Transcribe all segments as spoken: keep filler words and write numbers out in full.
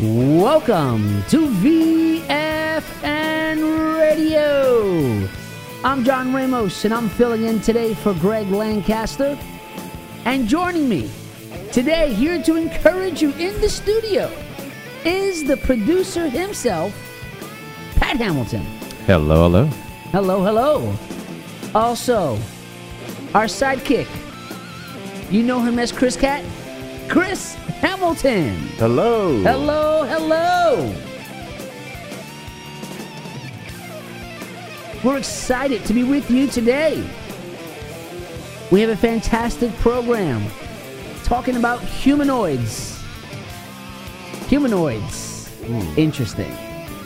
Welcome to V F N Radio. I'm John Ramos, and I'm filling in today for Greg Lancaster. And joining me today, here to encourage you in the studio, is the producer himself, Pat Hamilton. Hello, hello. Hello, hello. Also, our sidekick, you know him as Chris Cat, Chris Hamilton. Hello. Hello, hello. We're excited to be with you today. We have a fantastic program talking about humanoids. Humanoids. Mm. Interesting.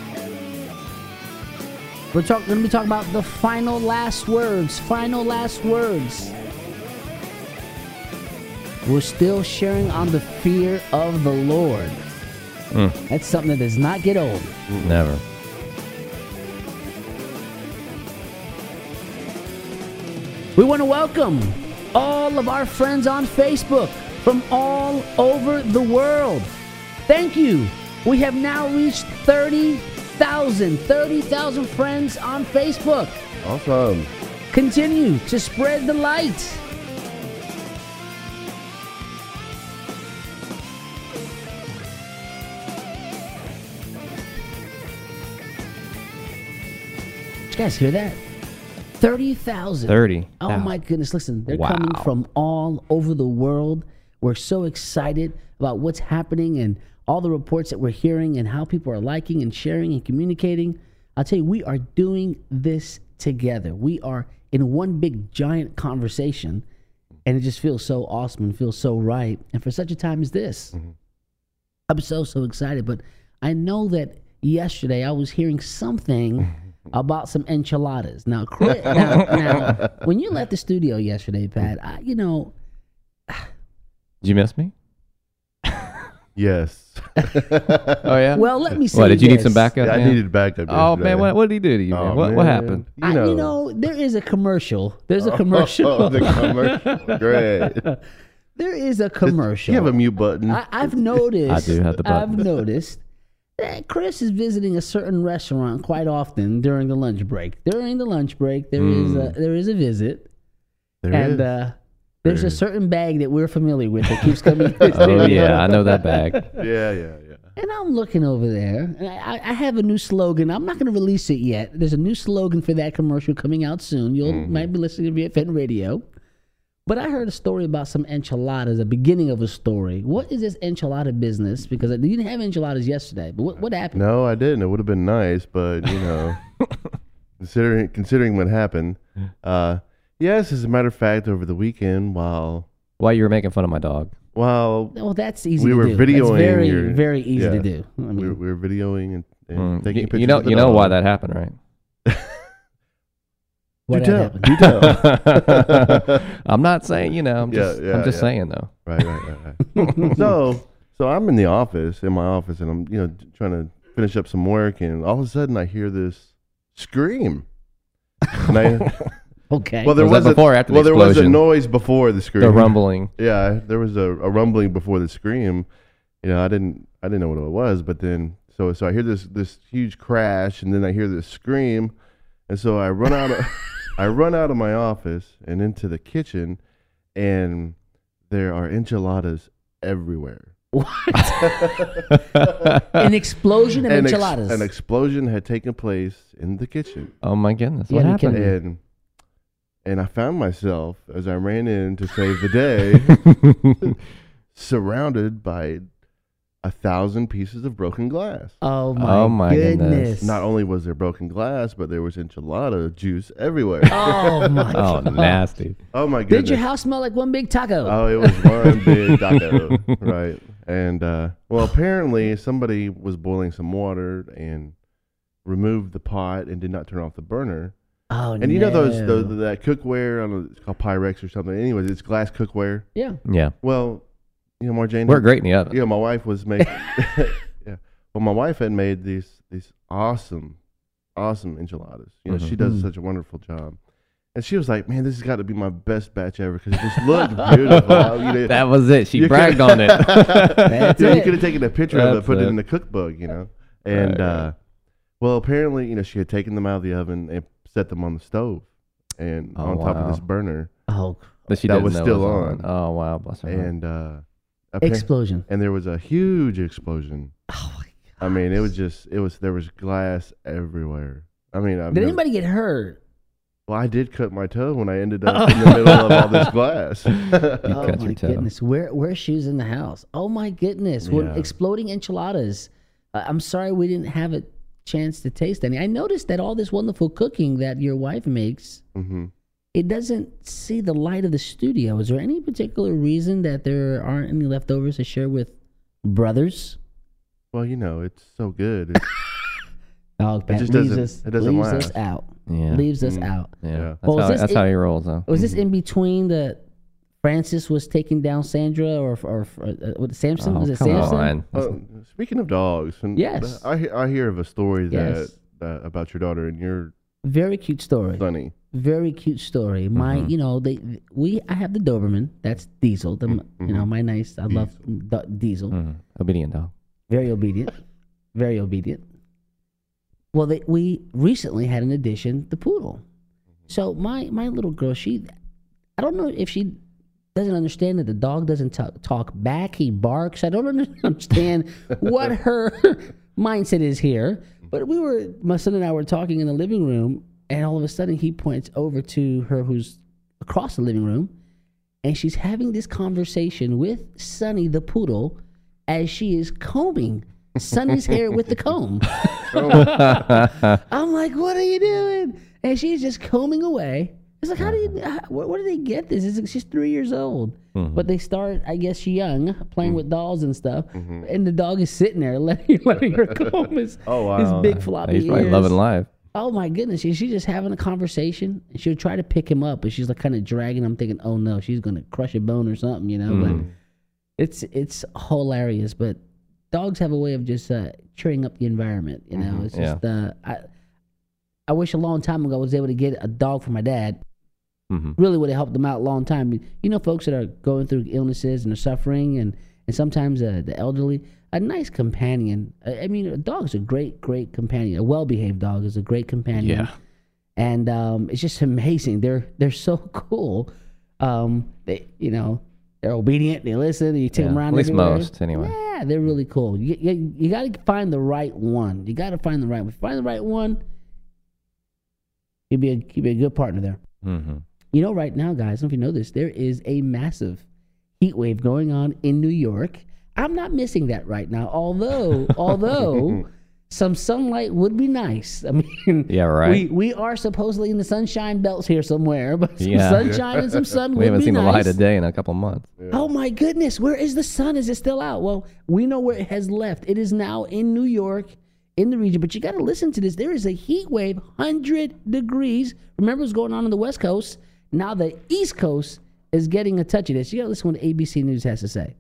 We're talk- going to be talking about the final last words. Final last words. We're still sharing on the fear of the Lord. Mm. That's something that does not get old. Never. We want to welcome all of our friends on Facebook from all over the world. Thank you. We have now reached thirty thousand. thirty thousand friends on Facebook. Awesome. Continue to spread the light. Did you guys hear that? thirty thousand. thirty. Oh my goodness, listen, they're Wow. coming from all over the world. We're so excited about what's happening and all the reports that we're hearing and how people are liking and sharing and communicating. I'll tell you, we are doing this together. We are in one big giant conversation, and it just feels so awesome and feels so right. And for such a time as this, Mm-hmm. I'm so, so excited. But I know that yesterday I was hearing something about some enchiladas. Now, Chris, now, now, when you left the studio yesterday, Pat, I, you know, Did you miss me? Yes. Oh, yeah? well, let me say What, did you need this. some backup? Yeah, I man? needed backup. Oh, yesterday. man, what, what did he do to you, man? Oh, What, what man. happened? You I- know, you know, there is a commercial. There's a commercial. Oh, the commercial. Great. There is a commercial. You have a mute button. I, I've noticed. I do have the I've button. noticed that Chris is visiting a certain restaurant quite often during the lunch break. During the lunch break, there is Mm. a there is a visit, There and is. uh, there's There a is. certain bag that we're familiar with that keeps coming. to the Oh, studio. yeah, I know that bag. yeah, yeah, yeah. And I'm looking over there, and I, I have a new slogan. I'm not going to release it yet. There's a new slogan for that commercial coming out soon. You will Mm-hmm. might be listening to V F N Radio. But I heard a story about some enchiladas, the beginning of a story. What is this enchilada business? Because you didn't have enchiladas yesterday. But what, what happened? No, I didn't. It would have been nice, but you know, considering considering what happened, uh, yes, as a matter of fact, over the weekend, while While you were making fun of my dog. while Well, that's easy we to were do. That's videoing very, your- very easy yeah. to do. I mean, we were, we were videoing and, and Mm. taking You, pictures, you know, of the you know dog. why that happened, right? what Do had tell. happened? Do tell. I'm not saying, you know, I'm Yeah, just, yeah, I'm just yeah. saying, though. Right, right, right, right. so, so I'm in the office, in my office, and I'm, you know, trying to finish up some work, and all of a sudden I hear this scream. And I, Okay. well, there Was that was, a, before or after the well, there was a explosion? noise before the scream. The rumbling. Yeah, there was a, a rumbling before the scream. You know, I didn't, I didn't know what it was, but then, so, so I hear this, this huge crash, and then I hear this scream, and so I run out of, I run out of my office and into the kitchen, and there are enchiladas everywhere. An explosion of An ex- enchiladas. an explosion had taken place in the kitchen, Oh, my goodness. Yeah, What you happened? can- and and I found myself as I ran in to save the day, surrounded by a thousand pieces of broken glass. oh my, Oh, my goodness. goodness. Not only was there broken glass, but there was enchilada juice everywhere. Oh my Oh, God. nasty. Oh my goodness! Did your house smell like one big taco? Oh, it was one big taco, right? And uh, well, apparently somebody was boiling some water and removed the pot and did not turn off the burner. Oh, And you know those, no. those that cookware, I don't know, it's called Pyrex or something. Anyways, it's glass cookware. Yeah. Yeah. Well, you know, Marjane. We're great in the oven. Yeah, my wife was making. yeah, well, my wife had made these these awesome, awesome enchiladas. You know, Mhm. she does Mm. such a wonderful job. And she was like, "Man, this has got to be my best batch ever because it just looked beautiful." You know, That was it. She you bragged could- on it. That's you, know, you it. could have taken a picture of it, That's put it. it. in the cookbook, you know. And Right, right. uh, well, apparently, you know, she had taken them out of the oven and set them on the stove and Oh, on top of wow. this burner. Oh, But she That didn't was know it still on. on. Oh, wow. Bless her heart. And uh, appar- explosion. and there was a huge explosion. Oh my God. I mean, it was just it was there was glass everywhere. I mean, I've Did never- anybody get hurt? well, I did cut my toe when I ended up in the middle of all this glass. You Oh cut my your toe. goodness. Where where are shoes in the house? Oh my goodness. We're Yeah. exploding enchiladas. Uh, I'm sorry we didn't have a chance to taste any. I noticed that all this wonderful cooking that your wife makes, hmm it doesn't see the light of the studio. Is there any particular reason that there aren't any leftovers to share with brothers? Well, you know, it's so good. It's, Oh, that just leaves doesn't- us, it doesn't leaves us last. out. Yeah. Leaves us Mm. out. Yeah. Yeah. That's, Well, was how, this that's it- how he rolls, though. Was this in between the Francis was taking down Sandra or or uh, what, Samson? Oh, was it come Samson? on. Oh, speaking of dogs, and Yes. I he- I hear of a story Yes. that uh, about your daughter and your Very cute story. sonny. Very cute story. My, Mhm. you know, they we I have the Doberman. That's Diesel. The, You know, mhm. my nice. I love D- Diesel. Mm. Obedient dog. Very obedient. Very obedient. Well, they, we recently had an addition, the poodle. So my my little girl, she, I don't know if she doesn't understand that the dog doesn't talk, talk back. He barks. I don't under- understand what her mindset is here. But we were, my son and I were talking in the living room, and all of a sudden he points over to her who's across the living room, and she's having this conversation with Sunny the poodle as she is combing Sunny's hair with the comb. I'm like, what are you doing? And she's just combing away. It's like, how do you, how, where, where do they get this? It's, she's three years old. Mhm. But they start, I guess, young, playing with dolls and stuff. And the dog is sitting there letting, letting her comb his, Oh, wow. his big floppy He's probably ears. loving life. Oh my goodness, she, she's just having a conversation, and she'll try to pick him up, but she's like kind of dragging him, thinking, "Oh no, she's gonna crush a bone or something," you know. Mm. But it's it's hilarious. But dogs have a way of just uh, cheering up the environment, you know. Mhm. It's just uh, I I wish a long time ago I was able to get a dog for my dad. Mhm. Really would have helped them out a long time. You know, folks that are going through illnesses and are suffering, and and sometimes uh, the elderly. A nice companion. I I mean, a dog is a great, great companion. A well-behaved dog is a great companion. Yeah. And um, it's just amazing. They're they're so cool. Um, they you know they're obedient. They listen. You take Yeah, them around. at least everywhere. most, anyway. Yeah, they're really cool. You you, you got to find the right one. You got to find the right one. If you find the right one, you'll be a you'll be a good partner there. Mm-hmm. You know, right now, guys, I don't know if you know this, there is a massive heat wave going on in New York. I'm not missing that right now. Although, although some sunlight would be nice. I mean, Yeah, right. We we are supposedly in the sunshine belts here somewhere, but some Yeah. sunshine and some sun We would haven't be seen nice. the light of day in a couple months. Oh my goodness, where is the sun? Is it still out? Well, we know where it has left. It is now in New York, in the region. But you got to listen to this. There is a heat wave, one hundred degrees. Remember what's going on on the West Coast? Now the East Coast is getting a touch of this. You got to listen to what A B C News has to say.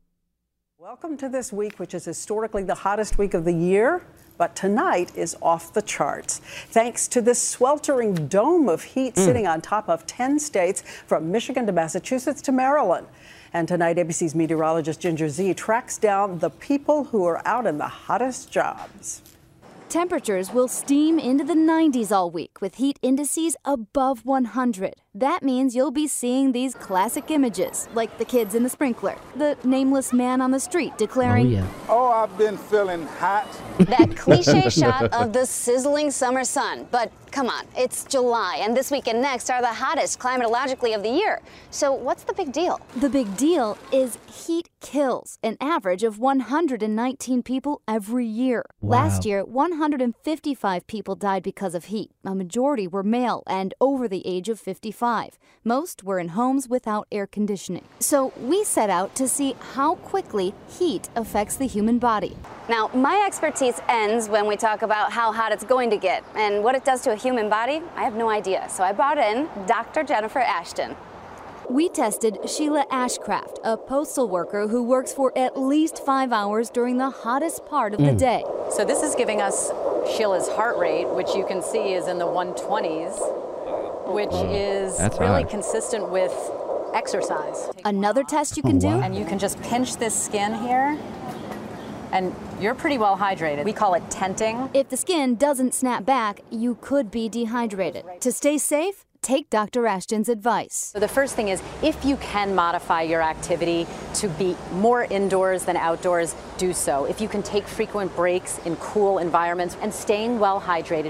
Welcome to this week, which is historically the hottest week of the year, but tonight is off the charts. Thanks to this sweltering dome of heat sitting on top of ten states from Michigan to Massachusetts to Maryland. And tonight, A B C's meteorologist Ginger Zee tracks down the people who are out in the hottest jobs. Temperatures will steam into the nineties all week with heat indices above one hundred. That means you'll be seeing these classic images, like the kids in the sprinkler, the nameless man on the street Oh, declaring, yeah. Oh, I've been feeling hot. That cliche shot of the sizzling summer sun. But come on, it's July, and this week and next are the hottest climatologically of the year. So what's the big deal? The big deal is heat kills an average of one hundred nineteen people every year. Wow. Last year, one hundred fifty-five people died because of heat. A majority were male and over the age of fifty-five. Most were in homes without air conditioning. So we set out to see how quickly heat affects the human body. Now, my expertise ends when we talk about how hot it's going to get. And what it does to a human body, I have no idea. So I brought in Doctor Jennifer Ashton. We tested Sheila Ashcraft, a postal worker who works for at least five hours during the hottest part of the day. So this is giving us Sheila's heart rate, which you can see is in the one twenties. which is That's really high. consistent with exercise. Another test you can Oh, do? wow. And you can just pinch this skin here, and you're pretty well hydrated. We call it tenting. If the skin doesn't snap back, you could be dehydrated. To stay safe, take Doctor Ashton's advice. So the first thing is, if you can modify your activity to be more indoors than outdoors, do so. If you can take frequent breaks in cool environments and staying well hydrated.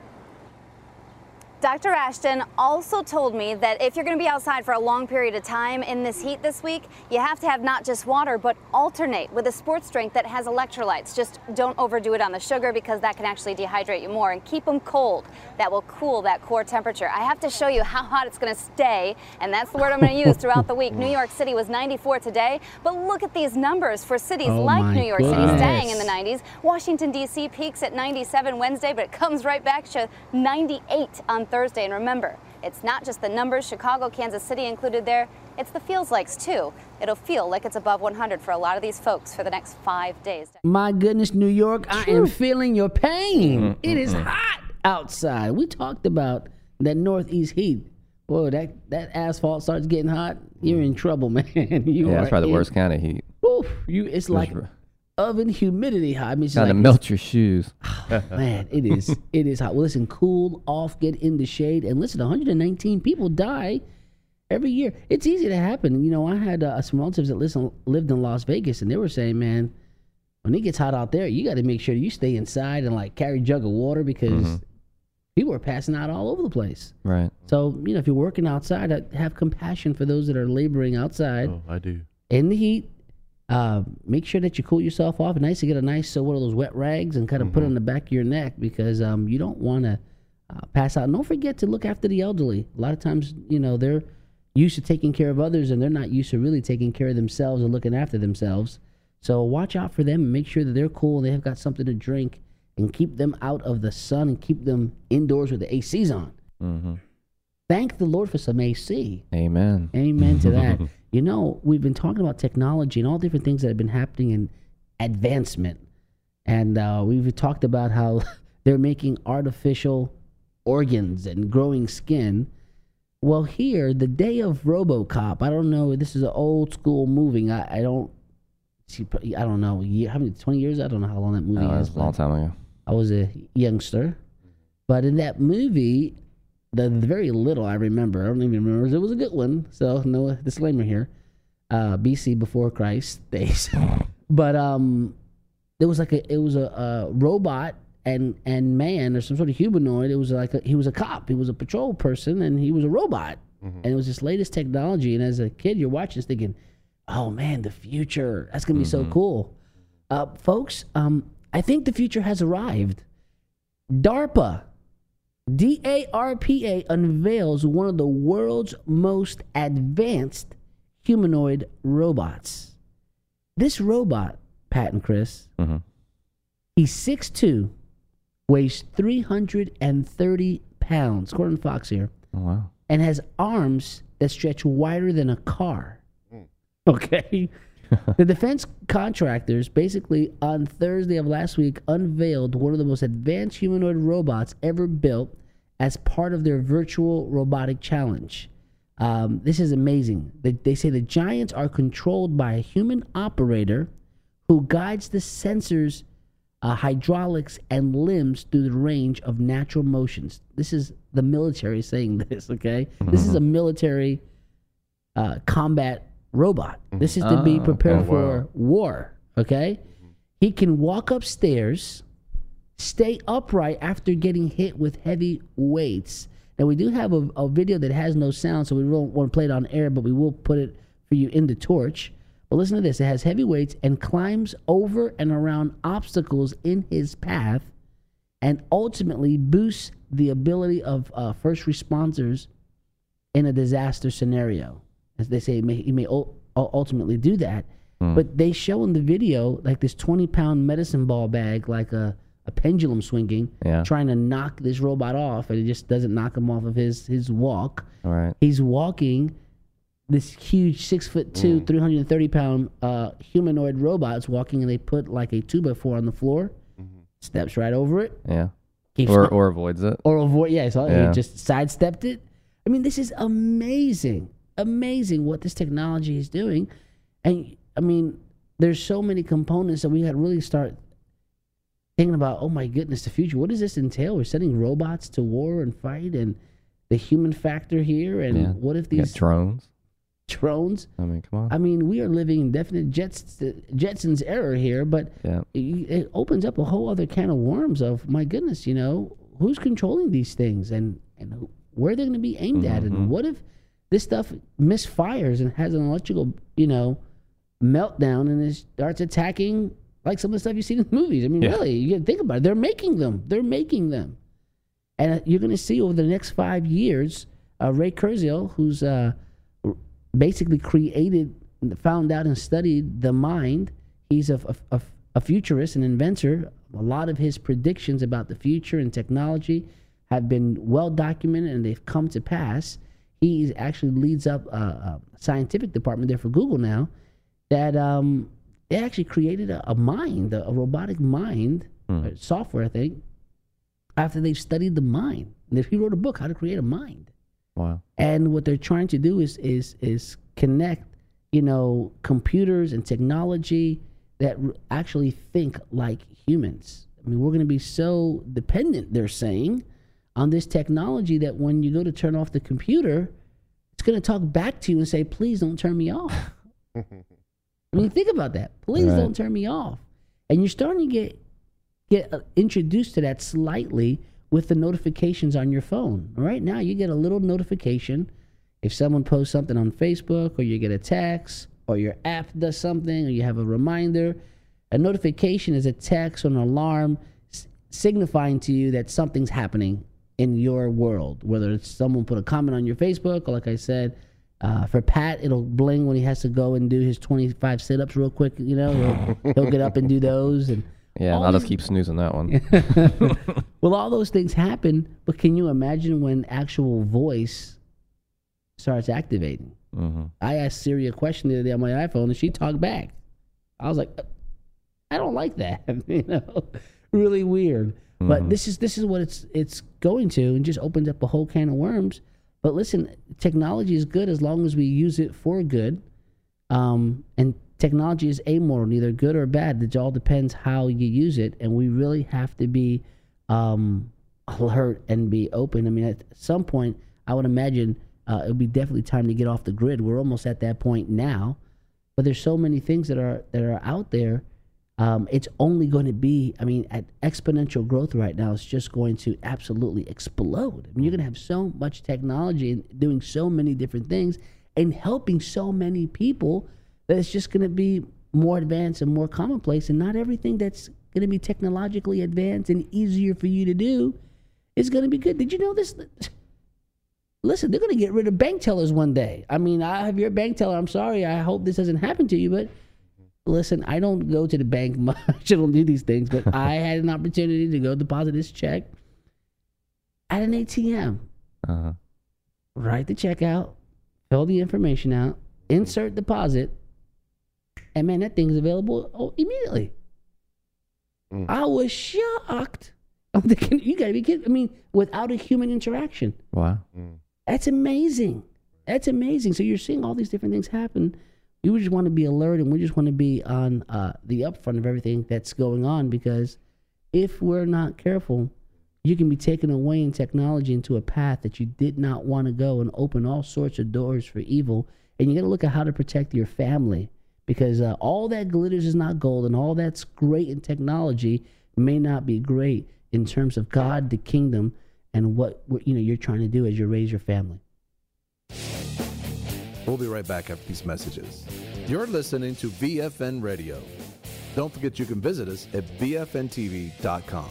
Doctor Ashton also told me that if you're going to be outside for a long period of time in this heat this week, you have to have not just water, but alternate with a sports drink that has electrolytes. Just don't overdo it on the sugar because that can actually dehydrate you more, and keep them cold. That will cool that core temperature. I have to show you how hot it's going to stay, and that's the word I'm going to use throughout the week. New York City was ninety-four today, but look at these numbers for cities Oh like my New York City goodness. staying in the nineties. Washington, D C peaks at ninety-seven Wednesday, but it comes right back to ninety-eight on Thursday. And remember, it's not just the numbers, Chicago, Kansas City included there, it's the feels likes too. It'll feel like it's above one hundred for a lot of these folks for the next five days. My goodness, New York, I am feeling your pain. It is hot outside. We talked about that northeast heat. Whoa, that, that asphalt starts getting hot, you're in trouble, man. You Yeah, are that's probably the in- worst kind of heat. Oof, you, it's like r- oven humidity hot. I mean, it's Kind like of melt your shoes. man, it is. It is hot. Well, listen, cool off, get in the shade, and listen. one hundred nineteen people die every year. It's easy to happen. You know, I had uh, some relatives that listen, lived in Las Vegas, and they were saying, man, when it gets hot out there, you got to make sure you stay inside and like carry a jug of water because Mm-hmm. people are passing out all over the place. Right. So, you know, if you're working outside, I have compassion for those that are laboring outside Oh, I do. in the heat. Uh, make sure that you cool yourself off. Nice to get a nice uh, one of those wet rags and kind of put it on the back of your neck because um, you don't want to uh, pass out. And don't forget to look after the elderly. A lot of times, you know, they're used to taking care of others and they're not used to really taking care of themselves and looking after themselves. So watch out for them and make sure that they're cool and they have got something to drink and keep them out of the sun and keep them indoors with the A Cs on. Mm-hmm. Thank the Lord for some A C. Amen. Amen to that. You know, we've been talking about technology and all different things that have been happening in advancement. And uh, we've talked about how they're making artificial organs and growing skin. Well, here, the day of RoboCop, I don't know, this is an old school movie. I, I don't see, I don't know, how many, twenty years? I don't know how long that movie Oh, is. that's a long but time ago. I was a youngster. But in that movie, the, the very little I remember, I don't even remember, it was a good one. So no disclaimer here. Uh, B C before Christ days. But um, there was like a, it was a, a robot and and man or some sort of humanoid. It was like a, he was a cop. He was a patrol person and he was a robot. And it was this latest technology. And as a kid, you're watching this thinking, oh man, the future. That's going to be so cool. Uh, folks, um, I think the future has arrived. DARPA, D A R P A, unveils one of the world's most advanced humanoid robots. This robot, Pat and Chris, Mm-hmm. he's six foot two, weighs three hundred thirty pounds, according to Fox here, Oh, wow. and has arms that stretch wider than a car. Okay? The defense contractors basically on Thursday of last week unveiled one of the most advanced humanoid robots ever built as part of their virtual robotic challenge. Um, this is amazing. They, they say the giants are controlled by a human operator who guides the sensors, uh, hydraulics, and limbs through the range of natural motions. This is the military saying this, okay? This is a military uh, combat robot. This is to be Oh. prepared Oh, for wow. war, okay? He can walk upstairs, stay upright after getting hit with heavy weights. Now, we do have a, a video that has no sound, so we don't want to play it on air, but we will put it for you in the torch. But listen to this. It has heavy weights and climbs over and around obstacles in his path and ultimately boosts the ability of uh, first responders in a disaster scenario. As they say, he may, he may ul- ultimately do that. But they show in the video like this twenty-pound medicine ball bag, like a, a pendulum swinging, Yeah. trying to knock this robot off, and it just doesn't knock him off of his, his walk. All right. He's walking this huge six foot two, three hundred thirty pound uh, humanoid robot's walking, and they put like a two by four on the floor, steps right over it, Yeah. keeps Or on- or avoids it. or avoid. Yeah, so Yeah. he just sidestepped it, I mean, this is amazing, amazing what this technology is doing. And I mean, there's so many components that we got to really start thinking about, oh my goodness, the future. What does this entail? We're sending robots to war and fight, and the human factor here. And Yeah. what if You got these drones. drones? I mean, come on. I mean, we are living in definite Jets, Jetsons era here, but Yeah. it, it opens up a whole other can of worms of, my goodness, you know, who's controlling these things, and, and who, where they're going to be aimed at. Mhm. And what if this stuff misfires and has an electrical, you know, meltdown and it starts attacking like some of the stuff you see in the movies? I mean, Yeah. really, you got to think about it. They're making them. They're making them. And uh, you're going to see over the next five years, uh, Ray Kurzweil, who's uh, r- basically created, found out and studied the mind. He's a, a, a, a futurist, an inventor. A lot of his predictions about the future and technology have been well documented, and they've come to pass. He actually leads up a, a scientific department there for Google now that um, they actually created a, a mind, a, a robotic mind, Hmm. uh, software, I think, after they've studied the mind. And he wrote a book, How to Create a Mind. Wow. And what they're trying to do is is is connect, you know, computers and technology that r- actually think like humans. I mean, we're going to be so dependent, they're saying, on this technology that when you go to turn off the computer, it's going to talk back to you and say, please don't turn me off. I mean, think about that. Please Right. don't turn me off. And you're starting to get get uh, introduced to that slightly with the notifications on your phone. Right now, you get a little notification if someone posts something on Facebook, or you get a text, or your app does something, or you have a reminder. A notification is a text or an alarm s- signifying to you that something's happening in your world, whether it's someone put a comment on your Facebook, or like I said, uh, for Pat, it'll bling when he has to go and do his twenty-five sit-ups real quick. You know, he'll, he'll get up and do those. And Yeah, all I'll just these- keep snoozing that one. well, all those things happen, but can you imagine when actual voice starts activating? hmm I asked Siri a question the other day on my iPhone, and she talked back. I was like, I don't like that. you know, really weird. But Mhm. this is this is what it's it's going to, and just opens up a whole can of worms. But listen, technology is good as long as we use it for good. Um, and technology is amoral, neither good or bad. It all depends how you use it, and we really have to be um, alert and be open. I mean, at some point, I would imagine uh, it would be definitely time to get off the grid. We're almost at that point now, but there's so many things that are that are out there. Um, it's only going to be, I mean, at exponential growth right now. It's just going to absolutely explode. I mean, you're going to have so much technology and doing so many different things and helping so many people that it's just going to be more advanced and more commonplace. And not everything that's going to be technologically advanced and easier for you to do is going to be good. Did you know this? Listen, they're going to get rid of bank tellers one day. I mean, I have your bank teller. I'm sorry. I hope this doesn't happen to you, but listen, I don't go to the bank much. I don't do these things, but I had an opportunity to go deposit this check at an A T M. Uh-huh. Write the check out, fill the information out, insert deposit, and man, that thing's available oh, immediately. Mm. I was shocked. I'm thinking, you gotta be kidding. I mean, without a human interaction. Wow. That's amazing. That's amazing. So you're seeing all these different things happen. You just want to be alert, and we just want to be on uh, the upfront of everything that's going on, because if we're not careful, you can be taken away in technology into a path that you did not want to go and open all sorts of doors for evil. And you got to look at how to protect your family, because uh, all that glitters is not gold, and all that's great in technology may not be great in terms of God, the kingdom, and what, what you know you're trying to do as you raise your family. We'll be right back after these messages. You're listening to V F N Radio. Don't forget you can visit us at V F N T V dot com.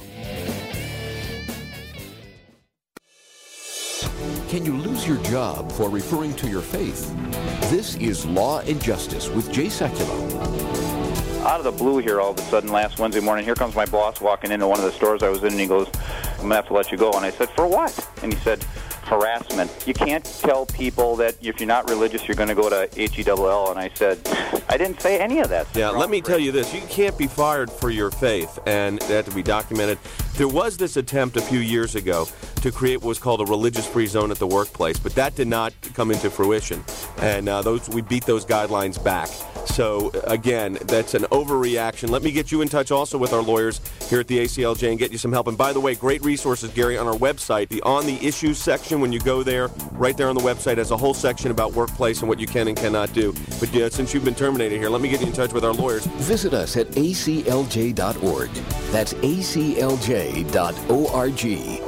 Can you lose your job for referring to your faith? This is Law and Justice with Jay Sekulow. Out of the blue here all of a sudden last Wednesday morning, here comes my boss walking into one of the stores I was in, and he goes, I'm going to have to let you go. And I said, for what? And he said, harassment. You can't tell people that if you're not religious, you're going to go to H E L L. And I said, I didn't say any of that. Yeah, let me tell you this. You can't be fired for your faith, and that to be documented. There was this attempt a few years ago to create what was called a religious-free zone at the workplace, but that did not come into fruition. And uh, those we beat those guidelines back. So, again, that's an overreaction. Let me get you in touch also with our lawyers here at the A C L J and get you some help. And by the way, great resources, Gary, on our website. The On the Issues section, when you go there, right there on the website, has a whole section about workplace and what you can and cannot do. But yeah, since you've been terminated here, let me get you in touch with our lawyers. Visit us at A C L J dot org. That's A C L J dot org.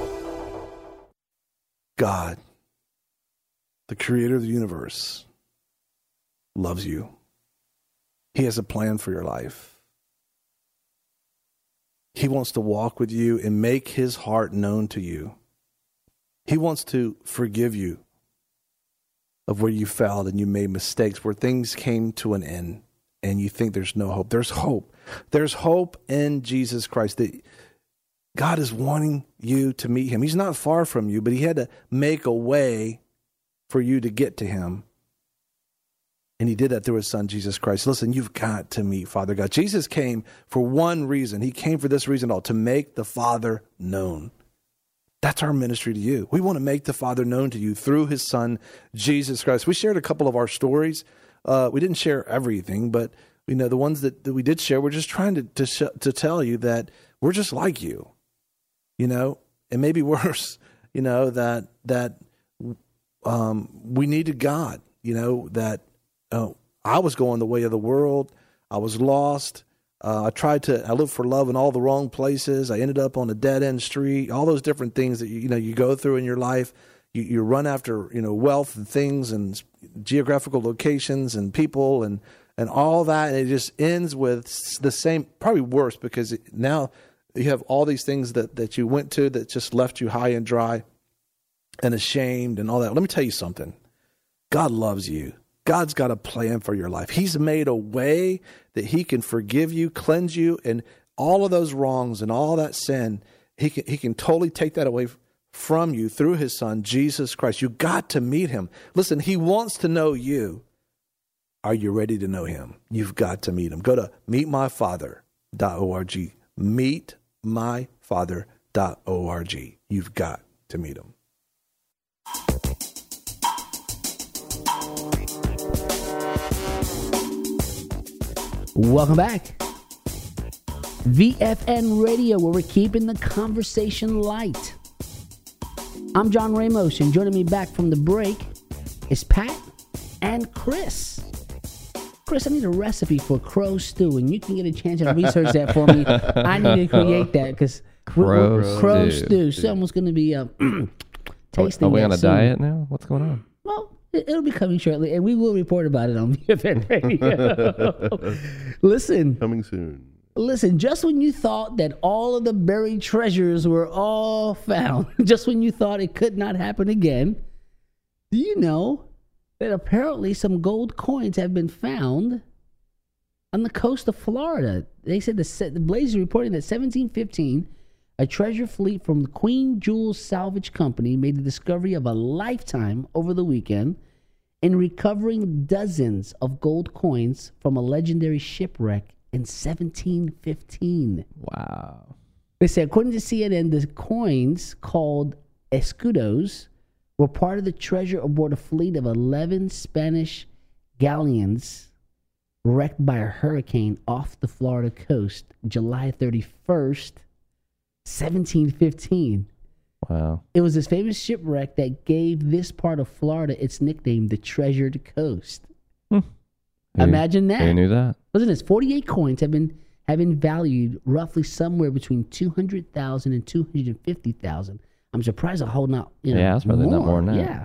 God, the creator of the universe, loves you. He has a plan for your life. He wants to walk with you and make his heart known to you. He wants to forgive you of where you failed and you made mistakes, where things came to an end and you think there's no hope. There's hope. There's hope in Jesus Christ. That God is wanting you to meet him. He's not far from you, but he had to make a way for you to get to him. And he did that through his son, Jesus Christ. Listen, you've got to meet Father God. Jesus came for one reason. He came for this reason all, to make the Father known. That's our ministry to you. We want to make the Father known to you through his son, Jesus Christ. We shared a couple of our stories. Uh, we didn't share everything, but you know the ones that, that we did share, we're just trying to to, sh- to tell you that we're just like you, you know, and maybe worse, you know, that that um, we needed God, you know, that uh, I was going the way of the world. I was lost. Uh, I tried to, I lived for love in all the wrong places. I ended up on a dead end street, all those different things that, you, you know, you go through in your life. You, you run after, you know, wealth and things and geographical locations and people and, and all that. And it just ends with the same, probably worse, because it, now you have all these things that, that you went to that just left you high and dry and ashamed and all that. Let me tell you something. God loves you. God's got a plan for your life. He's made a way that he can forgive you, cleanse you, and all of those wrongs and all that sin, he can, he can totally take that away from you through his son, Jesus Christ. You got to meet him. Listen, he wants to know you. Are you ready to know him? You've got to meet him. Go to meet my father dot org. meet my father dot org. You've got to meet him. Welcome back. V F N Radio, where we're keeping the conversation light. I'm John Ramos, and joining me back from the break is Pat and Chris. Chris, I need a recipe for crow stew, and you can get a chance to research that for me. I need to create that because crow, stew. crow stew. Someone's going to be uh, tasting. Are we that on a soon. diet now? What's going on? Well, it'll be coming shortly, and we will report about it on V F N Radio. Listen. Coming soon. Listen, just when you thought that all of the buried treasures were all found, just when you thought it could not happen again, do you know that apparently some gold coins have been found on the coast of Florida? They said the, the Blaze is reporting that seventeen fifteen, a treasure fleet from the Queen Jewels Salvage Company made the discovery of a lifetime over the weekend in recovering dozens of gold coins from a legendary shipwreck in seventeen fifteen. Wow. They said, according to C N N, the coins, called escudos, were part of the treasure aboard a fleet of eleven Spanish galleons wrecked by a hurricane off the Florida coast July thirty-first, seventeen fifteen. Wow. It was this famous shipwreck that gave this part of Florida its nickname, the Treasured Coast. Hmm. Imagine that. Who knew that? Listen to this. forty-eight coins have been have been valued roughly somewhere between two hundred thousand and two hundred fifty thousand. I'm surprised a whole not, you know, yeah, that's probably more. not more than that. Yeah.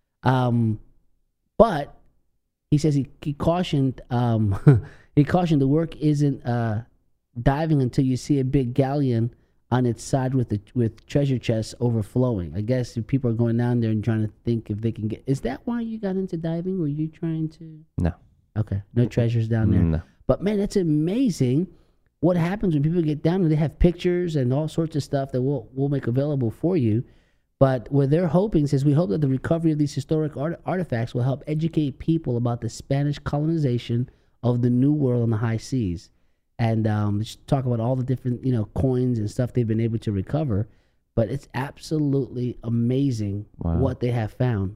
Um, but he says he, he cautioned um, he cautioned the work isn't uh, diving until you see a big galleon on its side with the with treasure chests overflowing. I guess if people are going down there and trying to think if they can get. Is that why you got into diving? Were you trying to? No. Okay, no treasures down there. No. But man, it's amazing what happens when people get down there. They have pictures and all sorts of stuff that we'll we'll make available for you. But what they're hoping says, we hope that the recovery of these historic art- artifacts will help educate people about the Spanish colonization of the New World on the high seas. And um, just talk about all the different, you know, coins and stuff they've been able to recover. But it's absolutely amazing Wow. what they have found.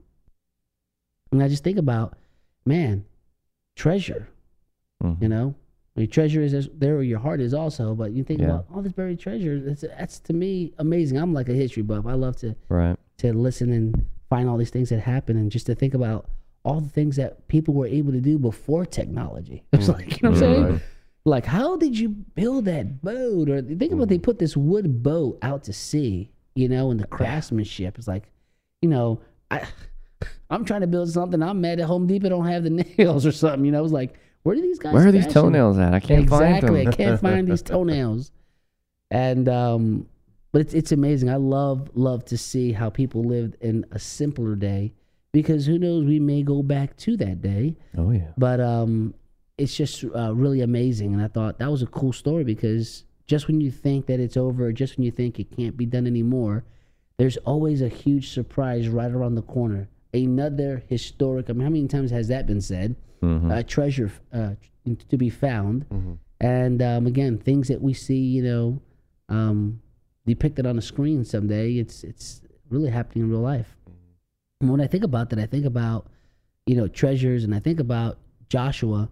And I just think about, man, treasure, Mhm. you know? I mean, treasure is as- there where your heart is also, but you think Yeah. about all this buried treasure. It's, that's, to me, amazing. I'm like a history buff. I love to Right. to listen and find all these things that happen, and just to think about all the things that people were able to do before technology. It's like, you know what I'm saying? Right. Like, how did you build that boat? Or think about they put this wood boat out to sea, you know, and the craftsmanship. It's like, you know, I, I'm trying to build something. I'm mad at Home Depot don't have the nails or something. You know, it's like, where do these guys? Where are these fashion? toenails at? I can't find them. Exactly, I can't find these toenails. And um, but it's it's amazing. I love love to see how people lived in a simpler day, because who knows, we may go back to that day. Oh yeah. But um, it's just uh, really amazing, and I thought that was a cool story, because just when you think that it's over, just when you think it can't be done anymore, there's always a huge surprise right around the corner. Another historic, I mean, how many times has that been said? Mhm. A treasure uh, to be found. Mhm. And um, again, things that we see, you know, um, depicted on the screen someday, it's it's really happening in real life. And when I think about that, I think about, you know, treasures, and I think about Joshua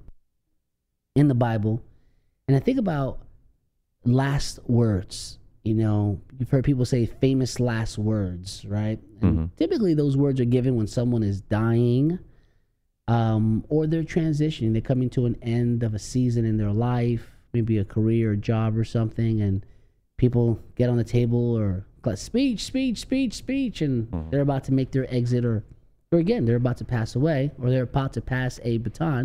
in the Bible, and I think about last words. You know, you've heard people say famous last words, right? And Mhm. typically those words are given when someone is dying, um, or they're transitioning. They're coming to an end of a season in their life, maybe a career or job or something, and people get on the table or go, speech, speech, speech, speech, and Mhm. they're about to make their exit, or, or again, they're about to pass away, or they're about to pass a baton.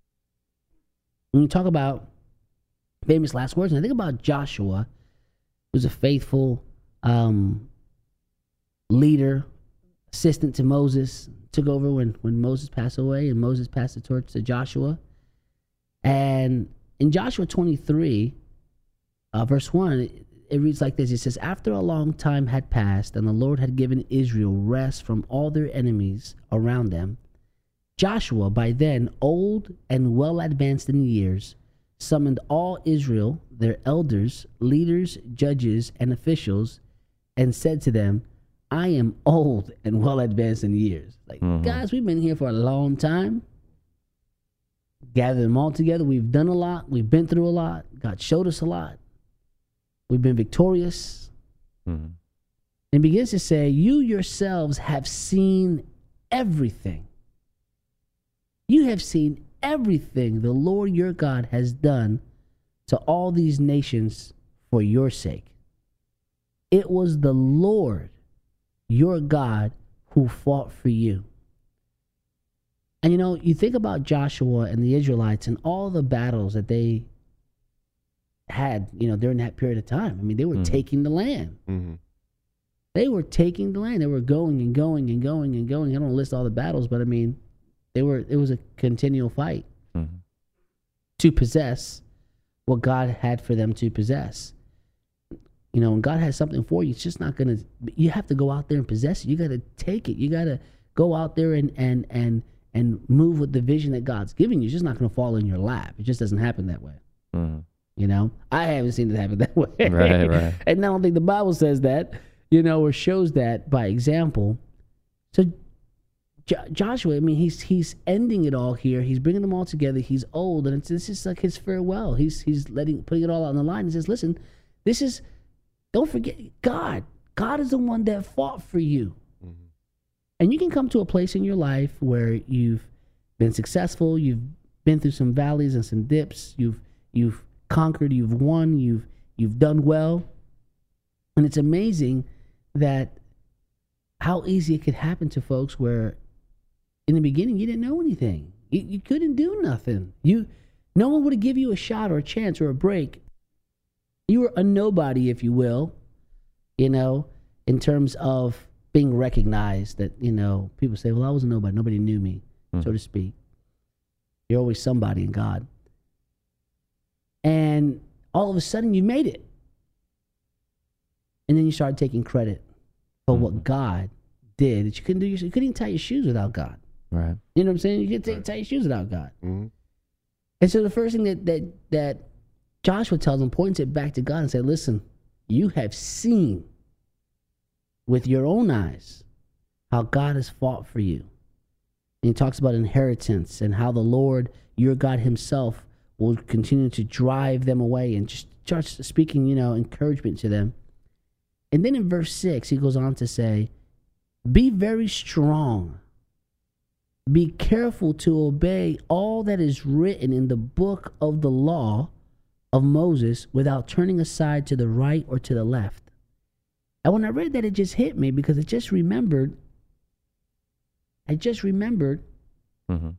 When you talk about famous last words, and I think about Joshua, who's a faithful um, leader, assistant to Moses, took over when, when Moses passed away, and Moses passed the torch to Joshua. And in Joshua twenty-three, uh, verse one, it, it reads like this. It says, after a long time had passed, and the Lord had given Israel rest from all their enemies around them, Joshua, by then old and well advanced in years, summoned all Israel, their elders, leaders, judges, and officials, and said to them, I am old and well advanced in years. Like, Mhm. guys, we've been here for a long time. Gather them all together. We've done a lot. We've been through a lot. God showed us a lot. We've been victorious. Mhm. And begins to say, you yourselves have seen everything. You have seen everything the Lord your God has done to all these nations for your sake. It was the Lord your God who fought for you. And you know, you think about Joshua and the Israelites and all the battles that they had, you know, during that period of time. I mean, they were Mhm. taking the land. Mm-hmm. They were taking the land. They were going and going and going and going. I don't list all the battles, but I mean, they were. It was a continual fight Mhm. to possess what God had for them to possess. You know, when God has something for you, it's just not gonna. You have to go out there and possess it. You got to take it. You got to go out there and and and and move with the vision that God's giving you. It's just not gonna fall in your lap. It just doesn't happen that way. Mhm. You know, I haven't seen it happen that way. Right, right. And I don't think the Bible says that, you know, or shows that by example. So Jo- Joshua, I mean, he's he's ending it all here. He's bringing them all together. He's old, and it's this is like his farewell. He's he's letting putting it all on the line. He says, "Listen, this is. Don't forget God. God is the one that fought for you." Mm-hmm. And you can come to a place in your life where you've been successful. You've been through some valleys and some dips. You've you've conquered. You've won. You've you've done well. And it's amazing that how easy it could happen to folks where in the beginning you didn't know anything. You, you couldn't do nothing. You no one would give you a shot or a chance or a break. You were a nobody, if you will, you know, in terms of being recognized. That, you know, people say, well, I was a nobody. Nobody knew me, Mm. so to speak. You're always somebody in God. And all of a sudden you made it. And then you started taking credit for mm-hmm. what God did. That you couldn't do your, you couldn't even tie your shoes without God. Right. You know what I'm saying? You couldn't tie your shoes without God. Mm-hmm. And so the first thing that that that Joshua tells him, points it back to God and said, listen, you have seen with your own eyes how God has fought for you. And he talks about inheritance and how the Lord, your God himself, will continue to drive them away, and just starts speaking, you know, encouragement to them. And then in verse six, he goes on to say, be very strong. Be careful to obey all that is written in the book of the law of Moses without turning aside to the right or to the left. And when I read that, it just hit me because I just remembered, I just remembered mm-hmm.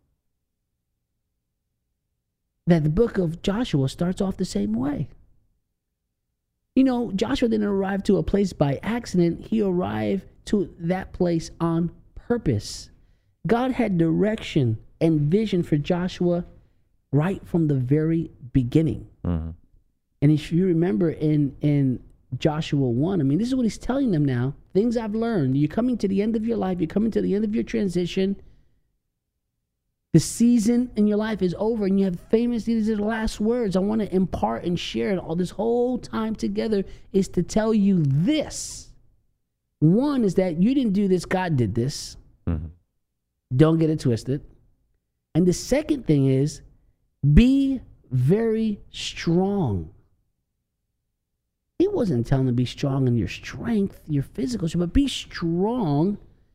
that the book of Joshua starts off the same way. You know, Joshua didn't arrive to a place by accident. He arrived to that place on purpose. God had direction and vision for Joshua right from the very beginning. Mm-hmm. And if you remember in, in Joshua one, I mean, this is what he's telling them now. Things I've learned. You're coming to the end of your life. You're coming to the end of your transition. The season in your life is over, and you have famous, these are the last words I want to impart and share. And all this whole time together is to tell you this. One is that you didn't do this, God did this. Mm-hmm. Don't get it twisted. And the second thing is, be very strong. He wasn't telling them to be strong in your strength, your physical strength, but be strong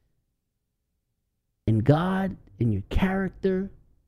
in God, in your character,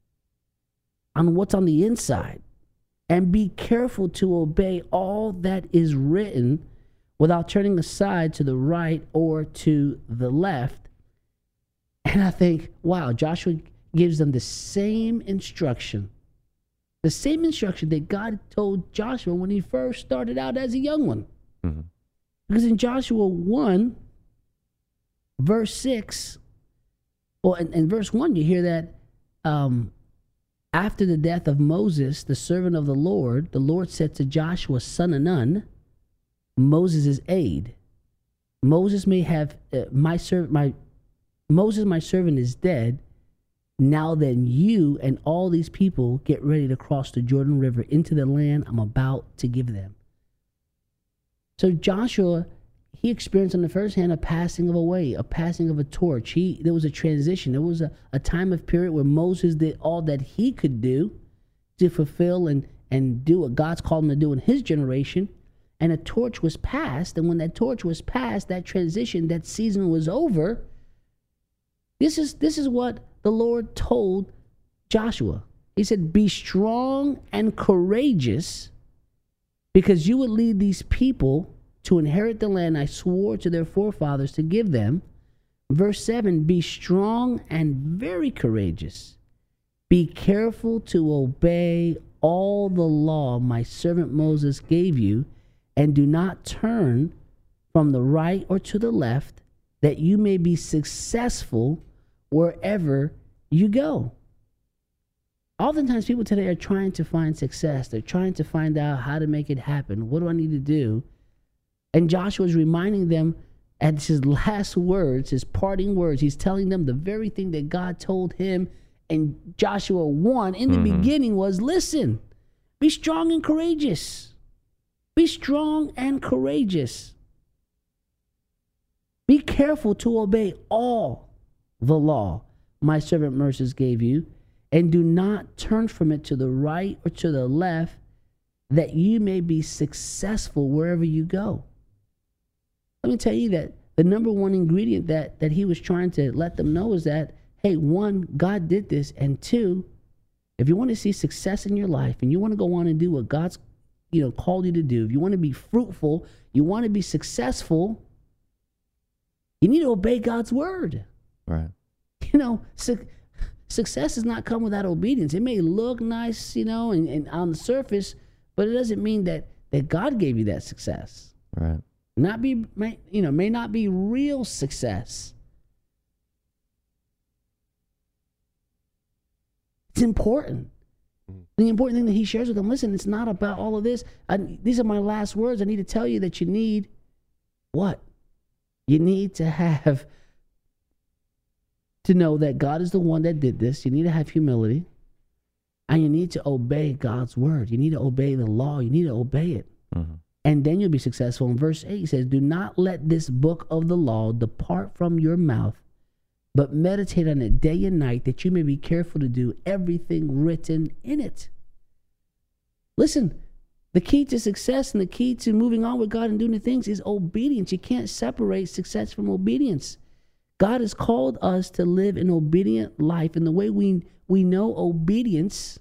on what's on the inside. And be careful to obey all that is written without turning aside to the right or to the left. And I think, wow, Joshua gives them the same instruction. The same instruction that God told Joshua when he first started out as a young one. Mm-hmm. Because in Joshua one, verse six, well, in, in verse one, you hear that um, after the death of Moses, the servant of the Lord, the Lord said to Joshua, son of Nun, Moses' aide, Moses may have, uh, my servant, my, Moses, my servant, is dead. Now then, you and all these people get ready to cross the Jordan River into the land I'm about to give them. So Joshua, he experienced on the first hand a passing of away, a passing of a torch. He there was a transition. There was a, a time of period where Moses did all that he could do to fulfill and, and do what God's called him to do in his generation. And a torch was passed. And when that torch was passed, that transition, that season was over. This is this is what the Lord told Joshua. He said, be strong and courageous, because you would lead these people to inherit the land I swore to their forefathers to give them. Verse seven, be strong and very courageous. Be careful to obey all the law my servant Moses gave you, and do not turn from the right or to the left, that you may be successful wherever you go. Oftentimes people today are trying to find success. They're trying to find out how to make it happen. What do I need to do? And Joshua is reminding them at his last words, his parting words. He's telling them the very thing that God told him in Joshua one in the mm-hmm. beginning was, listen, be strong and courageous. Be strong and courageous. Be careful to obey all the law my servant Moses gave you, and do not turn from it to the right or to the left, that you may be successful wherever you go. Let me tell you that the number one ingredient that, that he was trying to let them know is that, hey, one, God did this, and two, if you want to see success in your life and you want to go on and do what God's you know called you to do, if you want to be fruitful, you want to be successful, you need to obey God's word. Right. You know, su- success does not come without obedience. It may look nice, you know, and, and on the surface, but it doesn't mean that that God gave you that success. Right. Not be, may, you know, may not be real success. It's important. The important thing that he shares with them, listen, it's not about all of this. I, these are my last words. I need to tell you that you need what? You need to have, to know that God is the one that did this. You need to have humility. And you need to obey God's word. You need to obey the law. You need to obey it. Mm-hmm. And then you'll be successful. In verse eight, it says, do not let this book of the law depart from your mouth, but meditate on it day and night, that you may be careful to do everything written in it. Listen, the key to success and the key to moving on with God and doing the things is obedience. You can't separate success from obedience. God has called us to live an obedient life. And the way we, we know obedience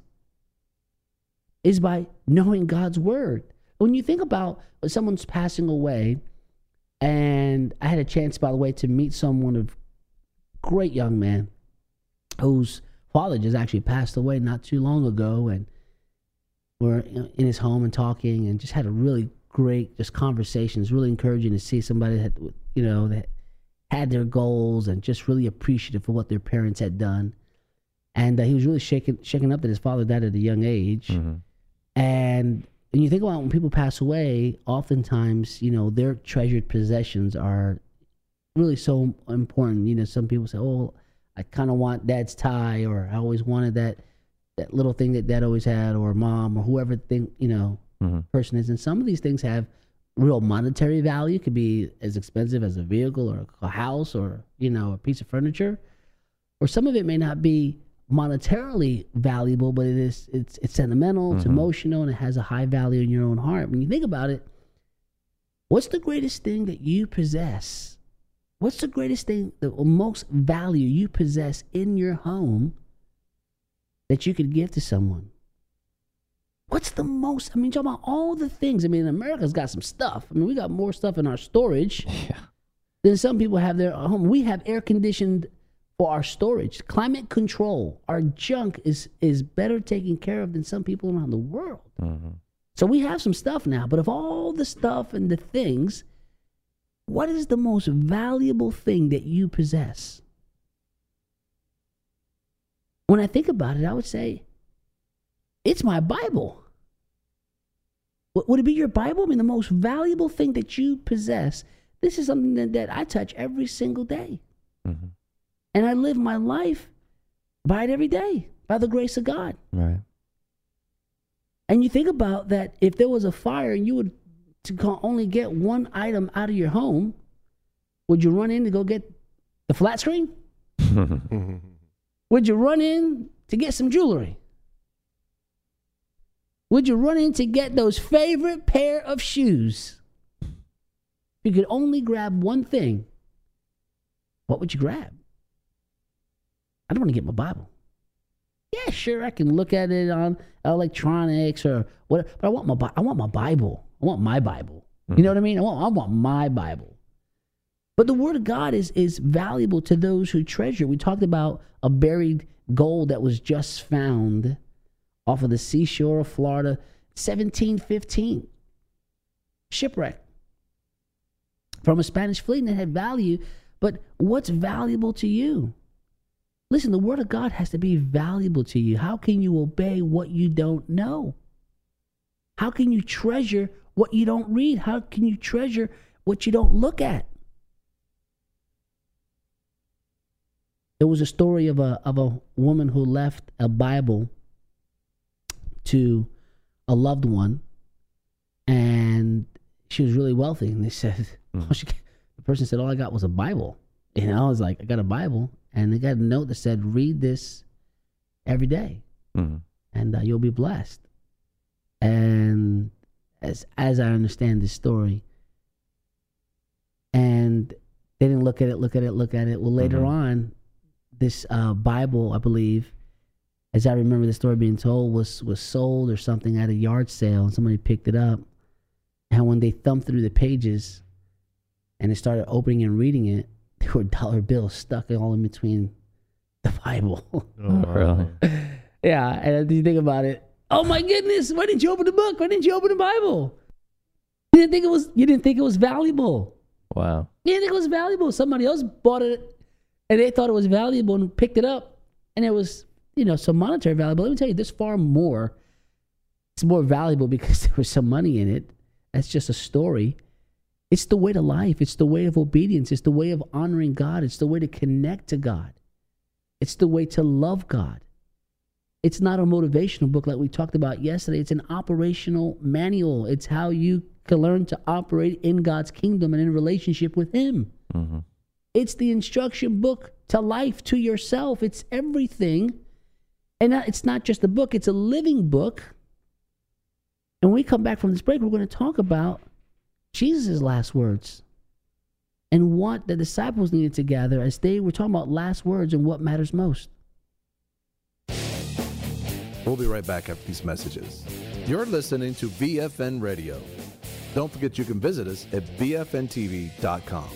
is by knowing God's word. When you think about when someone's passing away, and I had a chance, by the way, to meet someone, a great young man whose father just actually passed away not too long ago, and we're in his home and talking, and just had a really great just conversation. It's really encouraging to see somebody that, you know, that had their goals and just really appreciative for what their parents had done. And uh, he was really shaken, shaken up that his father died at a young age. Mm-hmm. And and you think about when people pass away, oftentimes, you know, their treasured possessions are really so important. You know, some people say, oh, I kind of want dad's tie, or I always wanted that that little thing that dad always had, or mom, or whoever thing, you know, mm-hmm. person is. And some of these things have real monetary value. It could be as expensive as a vehicle or a house, or, you know, a piece of furniture. Or some of it may not be monetarily valuable, but it is it's it's sentimental, it's mm-hmm. emotional, and it has a high value in your own heart. When you think about it, what's the greatest thing that you possess? What's the greatest thing, the most value you possess in your home that you could give to someone? What's the most, I mean, talking about all the things. I mean, America's got some stuff. I mean, we got more stuff in our storage yeah. than some people have their home. We have air conditioned for our storage, climate control. Our junk is is better taken care of than some people around the world. Mm-hmm. So we have some stuff now, but of all the stuff and the things, what is the most valuable thing that you possess? When I think about it, I would say, it's my Bible. Would it be your Bible? I mean, the most valuable thing that you possess. This is something that, that I touch every single day. Mm-hmm. And I live my life by it every day, by the grace of God. Right. And you think about that, if there was a fire and you would to only get one item out of your home, would you run in to go get the flat screen? Would you run in to get some jewelry? Would you run in to get those favorite pair of shoes? If you could only grab one thing, what would you grab? I don't want to get my Bible. Yeah, sure, I can look at it on electronics or whatever, but I want my I want my Bible. I want my Bible. Mm-hmm. You know what I mean? I want I want my Bible. But the Word of God is is valuable to those who treasure. We talked about a buried gold that was just found off of the seashore of Florida, seventeen fifteen. Shipwreck from a Spanish fleet, and it had value. But what's valuable to you? Listen, the Word of God has to be valuable to you. How can you obey what you don't know? How can you treasure what you don't read? How can you treasure what you don't look at? There was a story of a of a woman who left a Bible to a loved one, and she was really wealthy. And they said, mm. oh, she, the person said, all I got was a Bible. You know, I was like, I got a Bible. And they got a note that said, read this every day, mm-hmm. and uh, you'll be blessed. And as as I understand this story, and they didn't look at it, look at it, look at it. Well, later mm-hmm. on, this uh, Bible, I believe, as I remember the story being told, was was sold or something at a yard sale, and somebody picked it up. And when they thumbed through the pages and they started opening and reading it, there were dollar bills stuck all in between the Bible. Oh, really? Yeah, and you think about it, oh my goodness, why didn't you open the book? Why didn't you open the Bible? You didn't think it was you didn't think it was valuable. Wow. You didn't think it was valuable. Somebody else bought it and they thought it was valuable and picked it up, and it was, you know, some monetary value. But let me tell you, this far more, it's more valuable because there was some money in it. That's just a story. It's the way to life. It's the way of obedience. It's the way of honoring God. It's the way to connect to God. It's the way to love God. It's not a motivational book like we talked about yesterday. It's an operational manual. It's how you can learn to operate in God's kingdom and in relationship with Him. Mm-hmm. It's the instruction book to life, to yourself. It's everything. And it's not just a book. It's a living book. And when we come back from this break, we're going to talk about Jesus' last words and what the disciples needed to gather as they were talking about last words and what matters most. We'll be right back after these messages. You're listening to V F N Radio. Don't forget you can visit us at V F N T V dot com.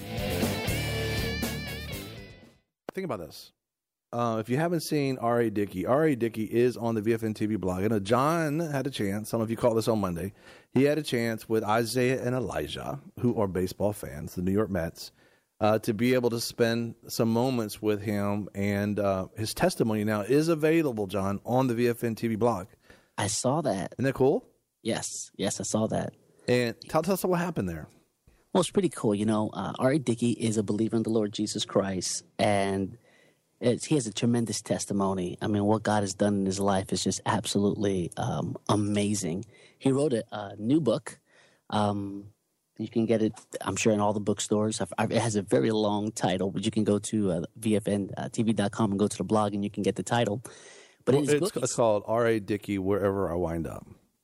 Think about this. Uh, if you haven't seen R A. Dickey, R A. Dickey is on the V F N T V blog. I know John had a chance. Some of you caught this on Monday. He had a chance with Isaiah and Elijah, who are baseball fans, the New York Mets, uh, to be able to spend some moments with him. And uh, his testimony now is available, John, on the V F N T V blog. I saw that. Isn't that cool? Yes. Yes, I saw that. And tell, tell us what happened there. Well, it's pretty cool. You know, uh, R A. Dickey is a believer in the Lord Jesus Christ, and it's, he has a tremendous testimony. I mean, what God has done in his life is just absolutely um, amazing. He wrote a, a new book. Um, you can get it, I'm sure, in all the bookstores. I've, I've, it has a very long title, but you can go to uh, V F N T V dot com and go to the blog, and you can get the title. But Well, in his it's, book, it's called R A. Dickey, Wherever I Wind Up.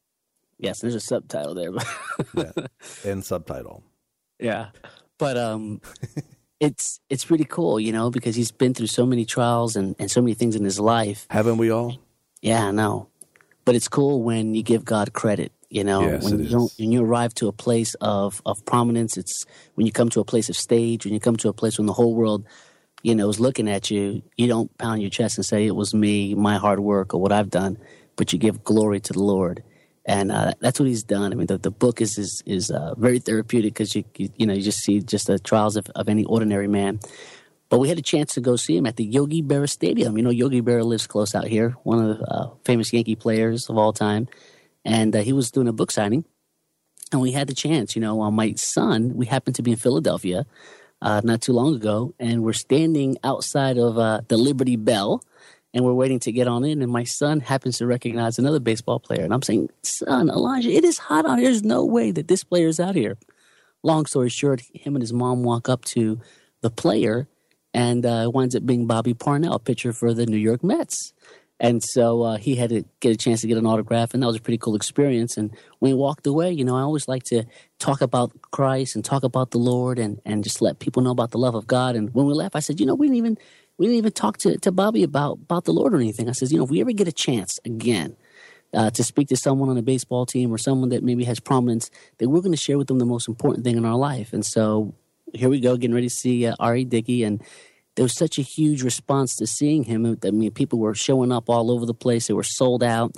yes, there's a subtitle there. Yeah, and subtitle. Yeah, but um, it's it's pretty cool, you know, because he's been through so many trials and, and so many things in his life. Haven't we all? Yeah, I know. But it's cool when you give God credit, you know, Yes, when it you don't, when you arrive to a place of, of prominence. It's when you come to a place of stage, when you come to a place when the whole world, you know, is looking at you. You don't pound your chest and say it was me, my hard work, or what I've done, but you give glory to the Lord. And uh, that's what he's done. I mean, the, the book is is, is uh, very therapeutic because you, you you know you just see just the trials of, of any ordinary man. But we had a chance to go see him at the Yogi Berra Stadium. You know, Yogi Berra lives close out here, one of the uh, famous Yankee players of all time, and uh, he was doing a book signing, and we had the chance. You know, uh, my son, we happened to be in Philadelphia uh, not too long ago, and we're standing outside of uh, the Liberty Bell. And we're waiting to get on in, and my son happens to recognize another baseball player. And I'm saying, son, Elijah, it is hot out here. There's no way that this player's out here. Long story short, him and his mom walk up to the player, and uh, it winds up being Bobby Parnell, pitcher for the New York Mets. And so uh, he had to get a chance to get an autograph, and that was a pretty cool experience. And when he walked away, you know, I always like to talk about Christ and talk about the Lord and, and just let people know about the love of God. And when we left, I said, you know, we didn't even – We didn't even talk to, to Bobby about, about the Lord or anything. I says, you know, if we ever get a chance again uh, to speak to someone on a baseball team or someone that maybe has prominence, then we're going to share with them the most important thing in our life. And so here we go, getting ready to see uh, R A. Dickey. And there was such a huge response to seeing him. I mean, people were showing up all over the place. They were sold out.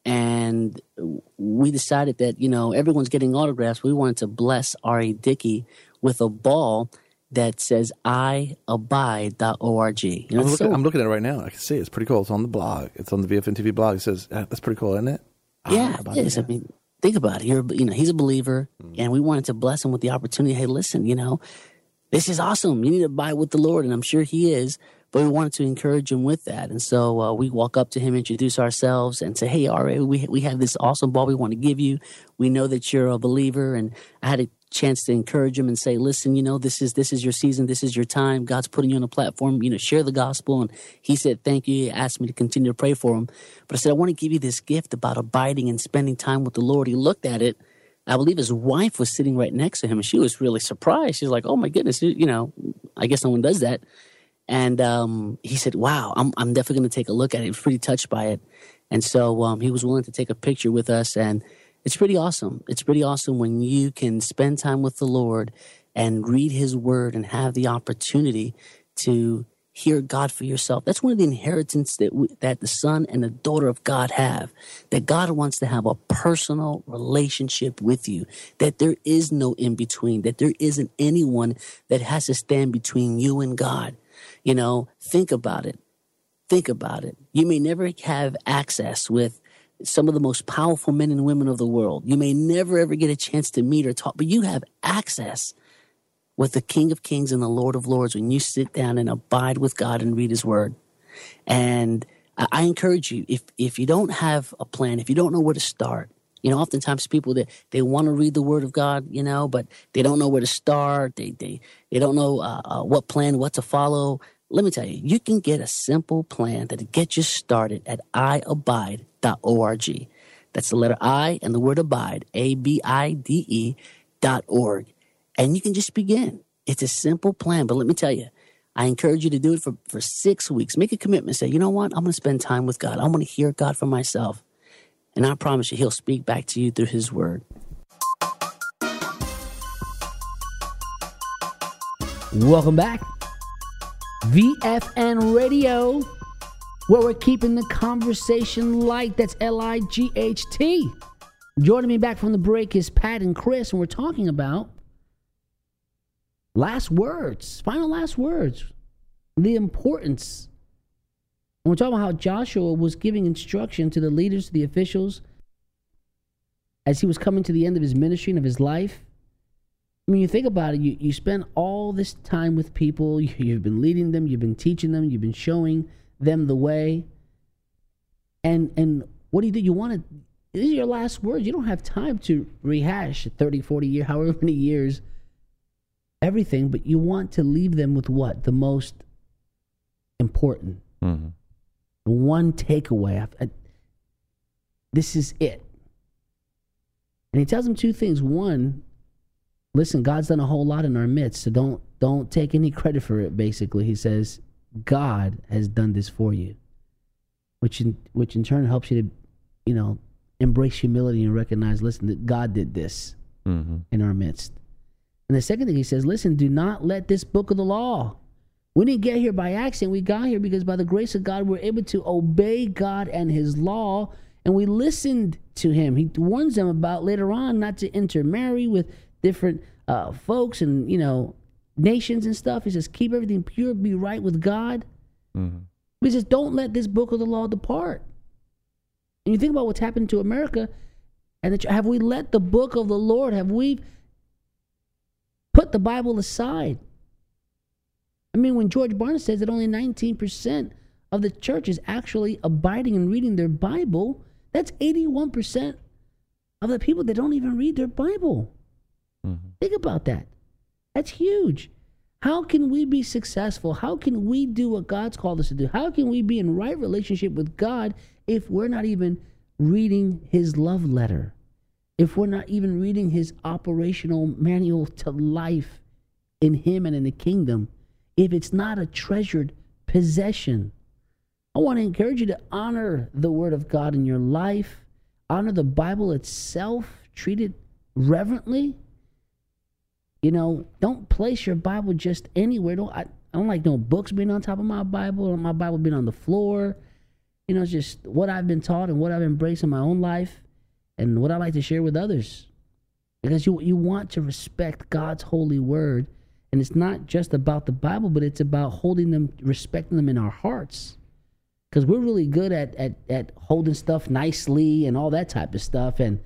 And we decided that, you know, everyone's getting autographs. We wanted to bless R A. Dickey with a ball that says I abide dot org. You know, I'm, looking, so, I'm looking at it right now. I can see it. It's pretty cool. It's on the blog. It's on the V F N T V blog. It says, uh, that's pretty cool, isn't it? Yeah, it is. I mean, think about it. You're, you know, he's a believer, mm. and we wanted to bless him with the opportunity. Hey, listen, you know, this is awesome. You need to abide with the Lord, and I'm sure he is. But we wanted to encourage him with that. And so uh, we walk up to him, introduce ourselves, and say, hey, R A, we, we have this awesome ball we want to give you. We know that you're a believer. And I had a chance to encourage him and say, listen, you know, this is this is your season. This is your time. God's putting you on a platform, you know, share the gospel. And he said, thank you. He asked me to continue to pray for him. But I said, I want to give you this gift about abiding and spending time with the Lord. He looked at it. I believe his wife was sitting right next to him, and she was really surprised. She's like, oh, my goodness, you know, I guess no one does that. And um, he said, wow, I'm, I'm definitely going to take a look at it. He was pretty touched by it. And so um, he was willing to take a picture with us. And it's pretty awesome. It's pretty awesome when you can spend time with the Lord and read his word and have the opportunity to hear God for yourself. That's one of the inheritance that we, that the son and the daughter of God have, that God wants to have a personal relationship with you, that there is no in-between, that there isn't anyone that has to stand between you and God. You know, think about it. Think about it. You may never have access with some of the most powerful men and women of the world. You may never, ever get a chance to meet or talk, but you have access with the King of Kings and the Lord of Lords when you sit down and abide with God and read his word. And I, I encourage you, if if you don't have a plan, if you don't know where to start, you know, oftentimes people that they, they want to read the word of God, you know, but they don't know where to start. They they they don't know uh, uh, what plan, what to follow. Let me tell you, you can get a simple plan that'll get you started at i abide dot org. That's the letter I and the word abide, A B I D E dot org. And you can just begin. It's a simple plan, but let me tell you, I encourage you to do it for, for six weeks. Make a commitment. Say, you know what? I'm going to spend time with God. I'm going to hear God for myself. And I promise you, he'll speak back to you through his word. Welcome back. V F N Radio, where we're keeping the conversation light. That's L I G H T. Joining me back from the break is Pat and Chris, and we're talking about last words, final last words, the importance. And we're talking about how Joshua was giving instruction to the leaders, to the officials, as he was coming to the end of his ministry and of his life. I mean, you think about it, you, you spend all this time with people, you, you've been leading them, you've been teaching them, you've been showing them the way. And and what do you do? You want to, these are your last words. You don't have time to rehash thirty, forty years, however many years, everything, but you want to leave them with what? The most important. Mm-hmm. The one takeaway. I, I, this is it. And he tells them two things. One, listen, God's done a whole lot in our midst, so don't don't take any credit for it, basically. He says, God has done this for you, which in, which in turn helps you to, you know, embrace humility and recognize, listen, that God did this mm-hmm. in our midst. And the second thing he says, listen, do not let this book of the law. We didn't get here by accident. We got here because by the grace of God, we're able to obey God and his law, and we listened to him. He warns them about later on not to intermarry with different uh, folks and, you know, nations and stuff. He says, keep everything pure, be right with God. Mm-hmm. He says, don't let this book of the law depart. And you think about what's happened to America, and the, have we let the book of the Lord, have we put the Bible aside? I mean, when George Barna says that only nineteen percent of the church is actually abiding and reading their Bible, that's eighty-one percent of the people that don't even read their Bible. Mm-hmm. Think about that. That's huge. How can we be successful? How can we do what God's called us to do? How can we be in right relationship with God if we're not even reading his love letter? If we're not even reading his operational manual to life in him and in the kingdom? If it's not a treasured possession? I want to encourage you to honor the word of God in your life. Honor the Bible itself. Treat it reverently. You know, don't place your Bible just anywhere. Don't I, I don't like no books being on top of my Bible, or my Bible being on the floor. You know, it's just what I've been taught and what I've embraced in my own life and what I like to share with others. Because you you want to respect God's holy word. And it's not just about the Bible, but it's about holding them, respecting them in our hearts. Because we're really good at, at, at holding stuff nicely and all that type of stuff. And,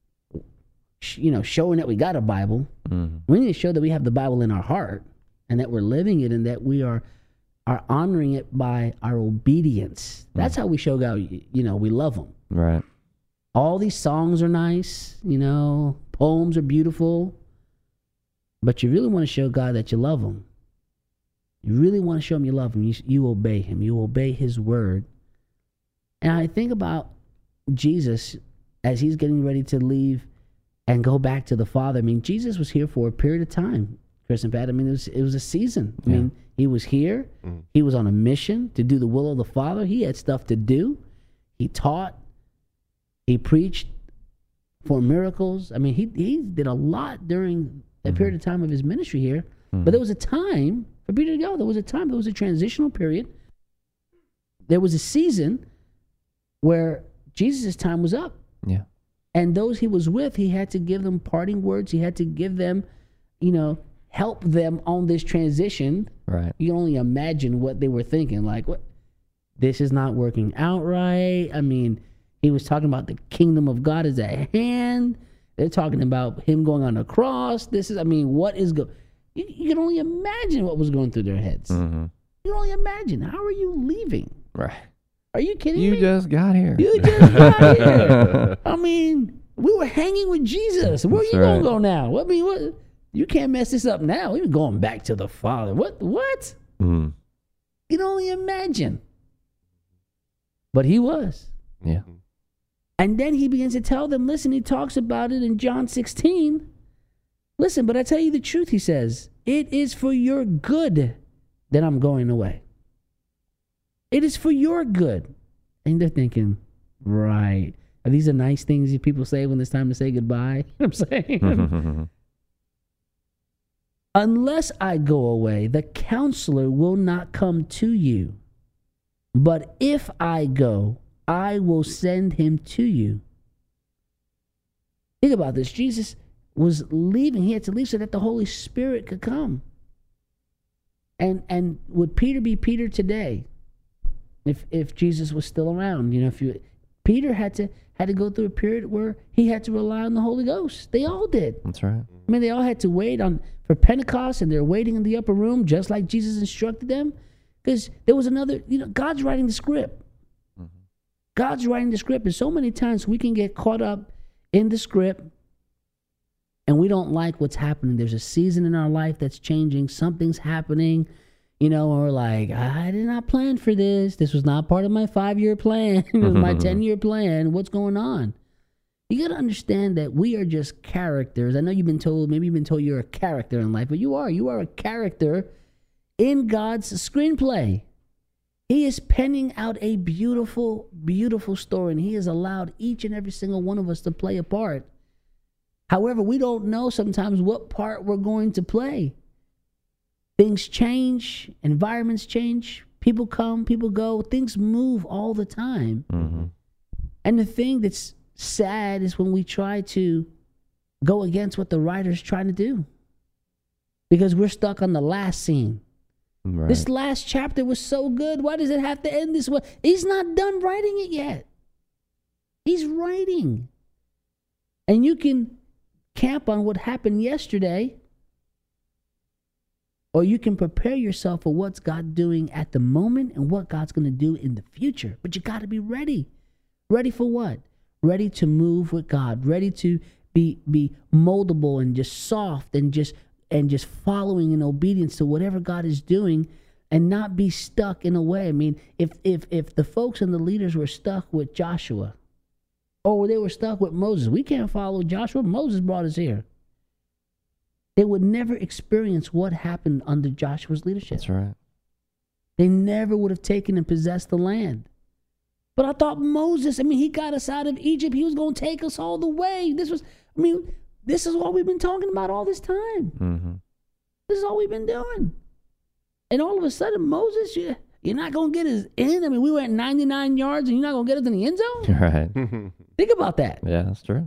you know, showing that we got a Bible. Mm-hmm. We need to show that we have the Bible in our heart and that we're living it and that we are are honoring it by our obedience. That's mm-hmm. how we show God, you know, we love him. Right. All these songs are nice, you know, poems are beautiful. But you really want to show God that you love him. You really want to show him you love him. You, you obey him. You obey his word. And I think about Jesus as he's getting ready to leave and go back to the Father. I mean, Jesus was here for a period of time, Chris and Pat. I mean, it was, it was a season. I yeah. mean, he was here. Mm. He was on a mission to do the will of the Father. He had stuff to do. He taught. He preached for miracles. I mean, he he did a lot during that mm-hmm. period of time of his ministry here. Mm-hmm. But there was a time for Peter to go. There was a time. There was a transitional period. There was a season where Jesus' time was up. Yeah. And those he was with, he had to give them parting words. He had to give them, you know, help them on this transition. Right. You can only imagine what they were thinking. Like, what? This is not working out right. I mean, He was talking about the kingdom of God is at hand. They're talking about him going on the cross. This is, I mean, what is going, you, you can only imagine what was going through their heads. Mm-hmm. You can only imagine. How are you leaving? Right. Are you kidding you me? You just got here. You just got here. I mean, we were hanging with Jesus. Where That's are you right. going to go now? I mean, what? You can't mess this up now. We're going back to the Father. What? What? Mm. You can only imagine. But he was. Yeah. And then he begins to tell them, listen, he talks about it in John sixteen. Listen, but I tell you the truth, he says, it is for your good that I'm going away. It is for your good. And they're thinking, right. Are these the nice things that people say when it's time to say goodbye? You know what I'm saying? Unless I go away, the counselor will not come to you. But if I go, I will send him to you. Think about this. Jesus was leaving. He had to leave so that the Holy Spirit could come. And and would Peter be Peter today if if Jesus was still around? You know, if you Peter had to had to go through a period where he had to rely on the Holy Ghost. They all did. That's right. I mean, they all had to wait on for Pentecost, and they're waiting in the upper room just like Jesus instructed them. Because there was another, you know, God's writing the script. Mm-hmm. God's writing the script. And so many times we can get caught up in the script and we don't like what's happening. There's a season in our life that's changing. Something's happening, you know, and we're like, I did not plan for this. This was not part of my five-year plan. It was my ten-year plan. What's going on? You got to understand that we are just characters. I know you've been told, maybe you've been told you're a character in life, but you are. You are a character in God's screenplay. He is penning out a beautiful, beautiful story, and he has allowed each and every single one of us to play a part. However, we don't know sometimes what part we're going to play. Things change, environments change, people come, people go, things move all the time. Mm-hmm. And the thing that's sad is when we try to go against what the writer's trying to do, because we're stuck on the last scene. Right. This last chapter was so good. Why does it have to end this way? He's not done writing it yet. He's writing. And you can camp on what happened yesterday, or you can prepare yourself for what's God doing at the moment and what God's going to do in the future. But you got to be ready. Ready for what? Ready to move with God. Ready to be be moldable and just soft and just and just following in obedience to whatever God is doing, and not be stuck in a way. I mean, if if if the folks and the leaders were stuck with Joshua, or they were stuck with Moses, we can't follow Joshua. Moses brought us here. They would never experience what happened under Joshua's leadership. That's right. They never would have taken and possessed the land. But I thought Moses, I mean, he got us out of Egypt. He was going to take us all the way. This was, I mean, this is what we've been talking about all this time. Mm-hmm. This is all we've been doing. And all of a sudden, Moses, you, you're not going to get us in. I mean, we went ninety-nine yards and you're not going to get us in the end zone? Right. Think about that. Yeah, that's true.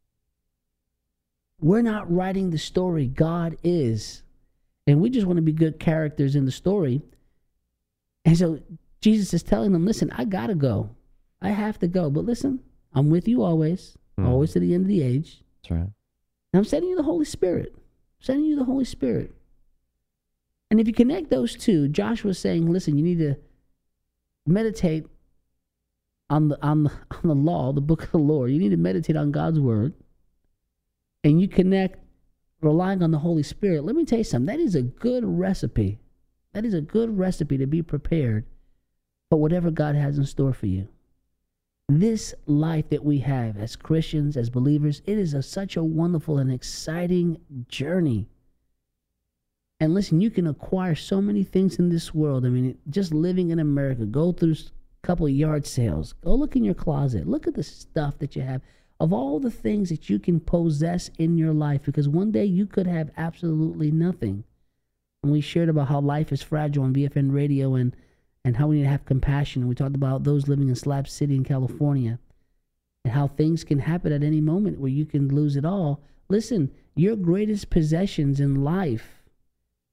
We're not writing the story. God is. And we just want to be good characters in the story. And so Jesus is telling them, listen, I got to go. I have to go. But listen, I'm with you always, mm. always to the end of the age. That's right. And I'm sending you the Holy Spirit. I'm sending you the Holy Spirit. And if you connect those two, Joshua's saying, listen, you need to meditate on the, on the, on the law, the book of the Lord. You need to meditate on God's word. And you connect relying on the Holy Spirit. Let me tell you something. That is a good recipe. That is a good recipe to be prepared for whatever God has in store for you. This life that we have as Christians, as believers, it is a, such a wonderful and exciting journey. And listen, you can acquire so many things in this world. I mean, just living in America, go through a couple of yard sales, go look in your closet, look at the stuff that you have, of all the things that you can possess in your life, because one day you could have absolutely nothing. And we shared about how life is fragile on V F N Radio, and and how we need to have compassion. And we talked about those living in Slab City in California, and how things can happen at any moment where you can lose it all. Listen, your greatest possessions in life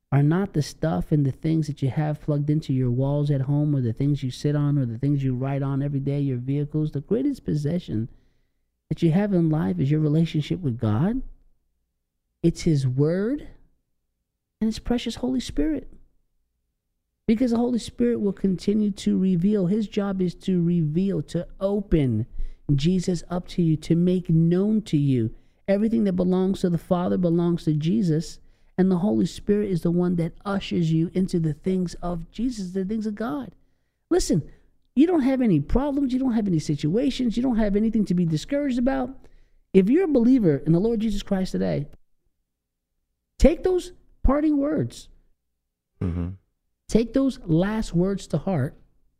are not the stuff and the things that you have plugged into your walls at home, or the things you sit on, or the things you ride on every day, your vehicles. The greatest possession that you have in life is your relationship with God. It's His Word and His precious Holy Spirit. Because the Holy Spirit will continue to reveal. His job is to reveal, to open Jesus up to you, to make known to you. Everything that belongs to the Father belongs to Jesus. And the Holy Spirit is the one that ushers you into the things of Jesus, the things of God. Listen, you don't have any problems. You don't have any situations. You don't have anything to be discouraged about. If you're a believer in the Lord Jesus Christ today, take those parting words. Mm-hmm. Take those last words to heart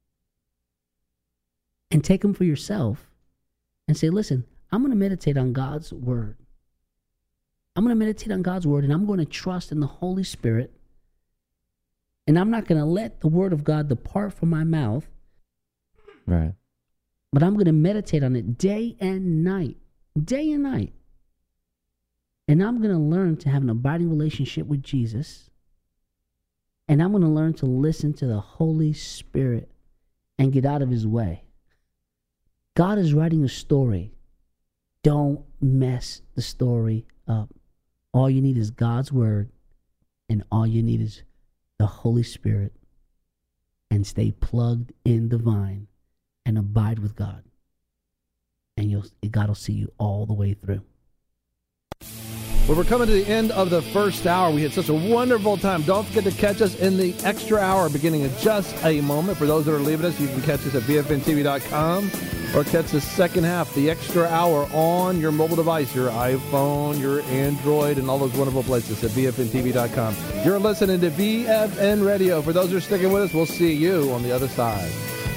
and take them for yourself and say, listen, I'm going to meditate on God's word. I'm going to meditate on God's word, and I'm going to trust in the Holy Spirit, and I'm not going to let the word of God depart from my mouth. Right. But I'm going to meditate on it day and night, day and night. And I'm going to learn to have an abiding relationship with Jesus, and I'm going to learn to listen to the Holy Spirit and get out of His way. God is writing a story. Don't mess the story up. All you need is God's word, and all you need is the Holy Spirit, and stay plugged in the vine and abide with God. And you'll, God will see you all the way through. Well, we're coming to the end of the first hour. We had such a wonderful time. Don't forget to catch us in the extra hour beginning in just a moment. For those that are leaving us, you can catch us at V F N T V dot com or catch the second half, the extra hour, on your mobile device, your iPhone, your Android, and all those wonderful places at V F N T V dot com. You're listening to V F N Radio. For those who are sticking with us, we'll see you on the other side.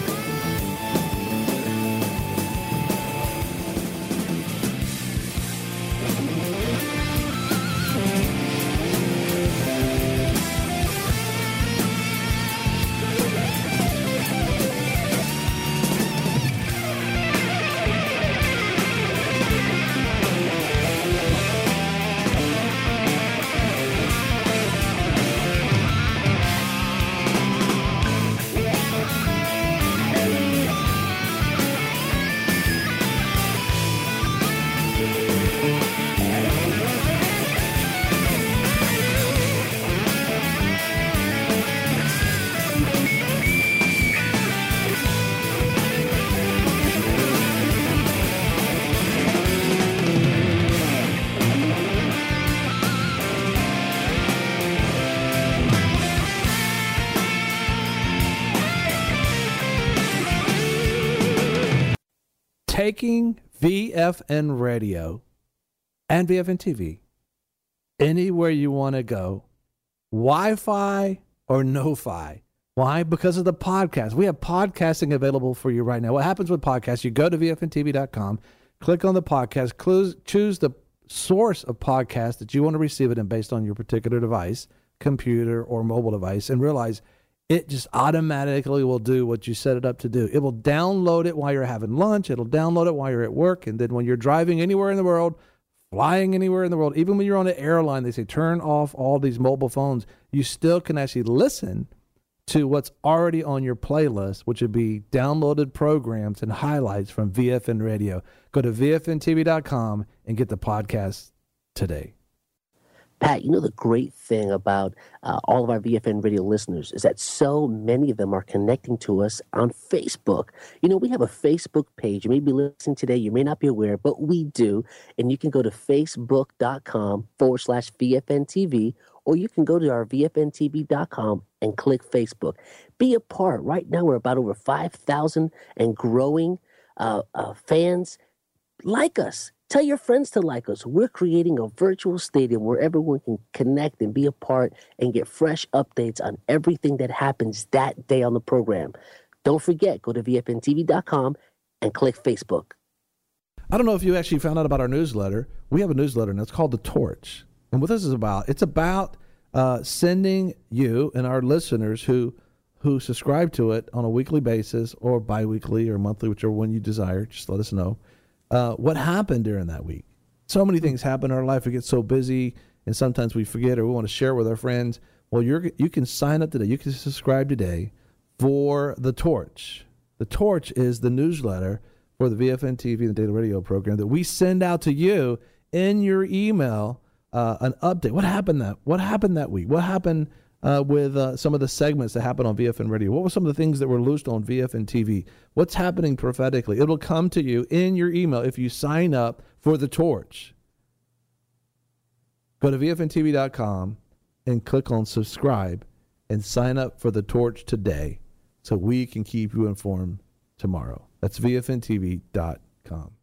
Taking V F N Radio and V F N T V anywhere you want to go, Wi-Fi or no-fi. Why? Because of the podcast. We have podcasting available for you right now. What happens with podcasts? You go to V F N T V dot com, click on the podcast, clues, choose the source of podcast that you want to receive it in based on your particular device, computer or mobile device, and realize it just automatically will do what you set it up to do. It will download it while you're having lunch. It'll download it while you're at work. And then when you're driving anywhere in the world, flying anywhere in the world, even when you're on an airline, they say turn off all these mobile phones. You still can actually listen to what's already on your playlist, which would be downloaded programs and highlights from V F N Radio. Go to V F N T V dot com and get the podcast today. Pat, you know the great thing about uh, all of our V F N Radio listeners is that so many of them are connecting to us on Facebook. You know, we have a Facebook page. You may be listening today. You may not be aware, but we do. And you can go to facebook.com forward slash VFNTV, or you can go to our V F N T V dot com and click Facebook. Be a part. Right now, we're about over five thousand and growing uh, uh, fans. Like us. Tell your friends to like us. We're creating a virtual stadium where everyone can connect and be a part and get fresh updates on everything that happens that day on the program. Don't forget, go to V F N T V dot com and click Facebook. I don't know if you actually found out about our newsletter. We have a newsletter, and it's called The Torch. And what this is about, it's about uh, sending you and our listeners who who subscribe to it on a weekly basis or biweekly or monthly, whichever one you desire, just let us know. Uh, what happened during that week. So many things happen in our life. We get so busy, and sometimes we forget or we want to share with our friends. Well, you're you can sign up today. You can subscribe today for The Torch. The Torch is the newsletter for the V F N T V and the Daily Radio program that we send out to you in your email, uh, an update. What happened that What happened that week? What happened uh, with uh, some of the segments that happened on V F N Radio? What were some of the things that were loosed on V F N T V? What's happening prophetically? It'll come to you in your email if you sign up for The Torch. Go to V F N T V dot com and click on subscribe and sign up for The Torch today so we can keep you informed tomorrow. That's V F N T V dot com.